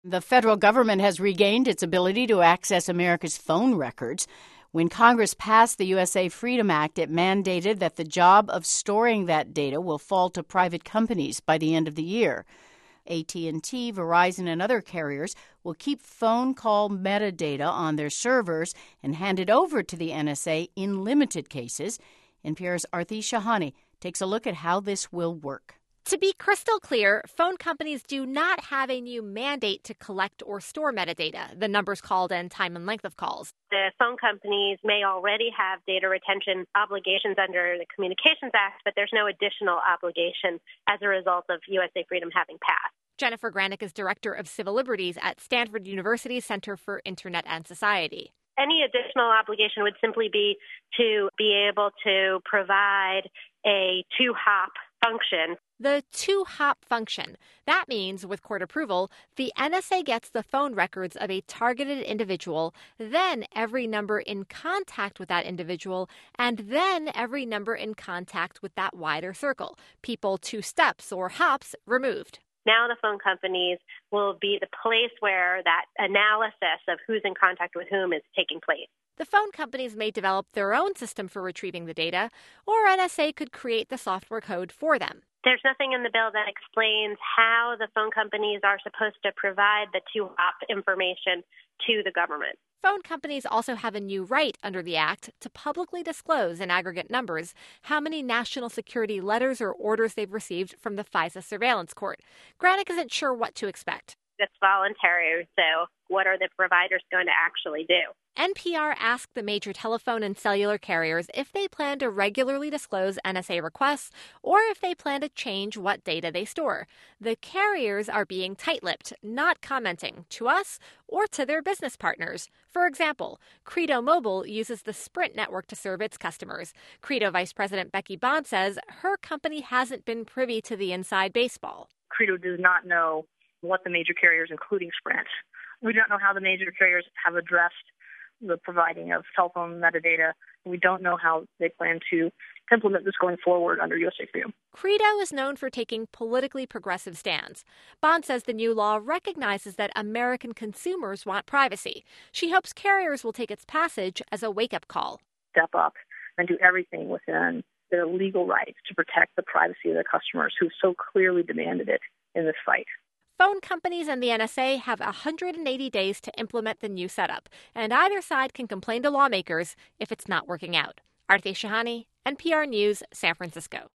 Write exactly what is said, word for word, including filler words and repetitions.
The federal government has regained its ability to access America's phone records. When Congress passed the U S A Freedom Act, it mandated that the job of storing that data will fall to private companies by the end of the year. A T and T, Verizon, and other carriers will keep phone call metadata on their servers and hand it over to the N S A in limited cases. N P R's Aarti Shahani takes a look at how this will work. To be crystal clear, phone companies do not have a new mandate to collect or store metadata, the numbers called and time and length of calls. The phone companies may already have data retention obligations under the Communications Act, but there's no additional obligation as a result of U S A Freedom having passed. Jennifer Granick is Director of Civil Liberties at Stanford University's Center for Internet and Society. Any additional obligation would simply be to be able to provide a two-hop function. The two-hop function. That means, with court approval, the N S A gets the phone records of a targeted individual, then every number in contact with that individual, and then every number in contact with that wider circle, people two steps or hops removed. Now the phone companies will be the place where that analysis of who's in contact with whom is taking place. The phone companies may develop their own system for retrieving the data, or N S A could create the software code for them. There's nothing in the bill that explains how the phone companies are supposed to provide the two-hop information to the government. Phone companies also have a new right under the Act to publicly disclose in aggregate numbers how many national security letters or orders they've received from the FISA surveillance court. Granick isn't sure what to expect. It's voluntary, so what are the providers going to actually do? N P R asked the major telephone and cellular carriers if they plan to regularly disclose N S A requests or if they plan to change what data they store. The carriers are being tight-lipped, not commenting to us or to their business partners. For example, Credo Mobile uses the Sprint network to serve its customers. Credo Vice President Becky Bond says her company hasn't been privy to the inside baseball. Credo does not know what the major carriers, including Sprint. We don't know how the major carriers have addressed the providing of cell phone metadata. We don't know how they plan to implement this going forward under U S A Freedom. Credo is known for taking politically progressive stands. Bond says the new law recognizes that American consumers want privacy. She hopes carriers will take its passage as a wake-up call. Step up and do everything within their legal rights to protect the privacy of their customers who so clearly demanded it in this fight. Phone companies and the N S A have one hundred eighty days to implement the new setup, and either side can complain to lawmakers if it's not working out. Aarti Shahani, N P R News, San Francisco.